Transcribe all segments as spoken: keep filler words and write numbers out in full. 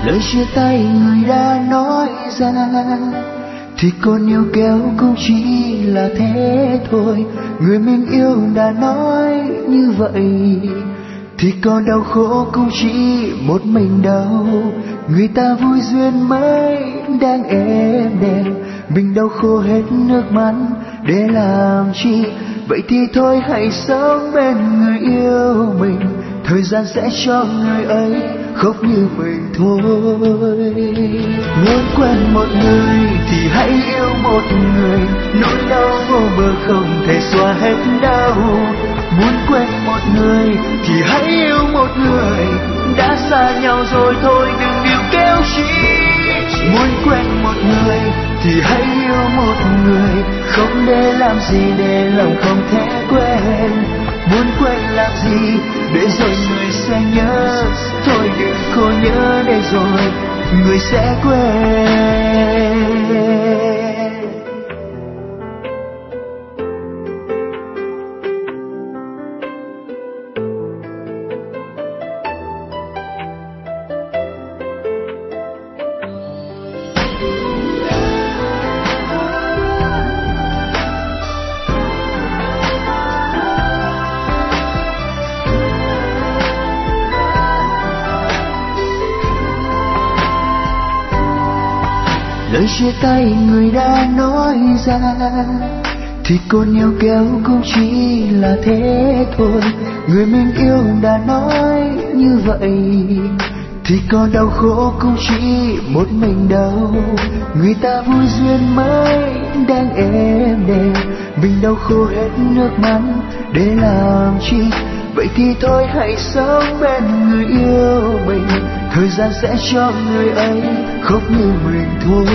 Lời chia tay người đã nói ra thì còn yêu kéo cũng chỉ là thế thôi. Người mình yêu đã nói như vậy thì còn đau khổ cũng chỉ một mình đâu. Người ta vui duyên mới đang êm đềm, mình đau khô hết nước mắt để làm chi. Vậy thì thôi hãy sống bên người yêu mình, thời gian sẽ cho người ấy khóc như mình thôi. Muốn quen một người thì hãy yêu một người, nỗi đau vô bờ không thể xóa hết đau. Muốn quen một người thì hãy yêu một người, đã xa nhau rồi thôi đừng níu kéo chi. Muốn quen một người thì hãy yêu một người, không để làm gì để lòng không thể quên. Muốn quên làm gì để rồi người sẽ nhớ, thôi đừng cố nhớ để rồi người sẽ quên. Lời chia tay người đã nói ra thì còn yêu kéo cũng chỉ là thế thôi. Người mình yêu đã nói như vậy thì còn đau khổ cũng chỉ một mình đâu. Người ta vui duyên mới đang êm đềm, mình đau khô hết nước mắt để làm chi. Vậy thì thôi hãy sống bên người yêu mình, thời gian sẽ cho người ấy khóc như mình thôi.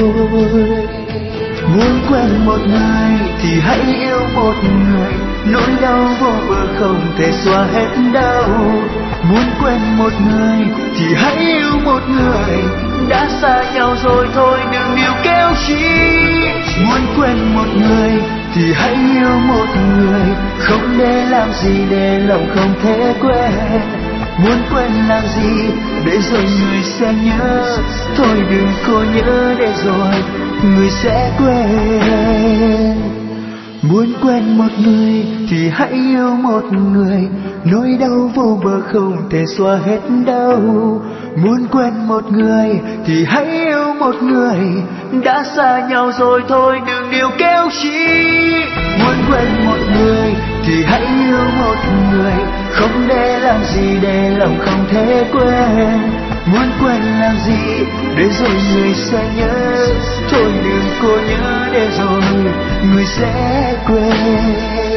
Muốn quen một người thì hãy yêu một người, nỗi đau vô bờ không thể xóa hết đau. Muốn quen một người thì hãy yêu một người, đã xa nhau rồi thôi đừng níu kéo chi. Muốn quen một người thì hãy yêu một người, không để làm gì để lòng không thể quên. Muốn quên làm gì để rồi người sẽ nhớ, thôi đừng cố nhớ để rồi người sẽ quên. Muốn quen một người thì hãy yêu một người, nỗi đau vô bờ không thể xóa hết đau. Muốn quen một người thì hãy yêu một người, đã xa nhau rồi thôi đừng níu kéo chi. Muốn quen một người thì hãy yêu một người, không để làm gì để lòng không thể quên. Muốn quên làm gì để rồi người sẽ nhớ, thôi đừng cố nhớ để rồi người sẽ quên.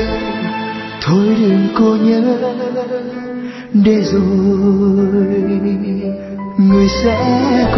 Thôi đừng cố nhớ để rồi người sẽ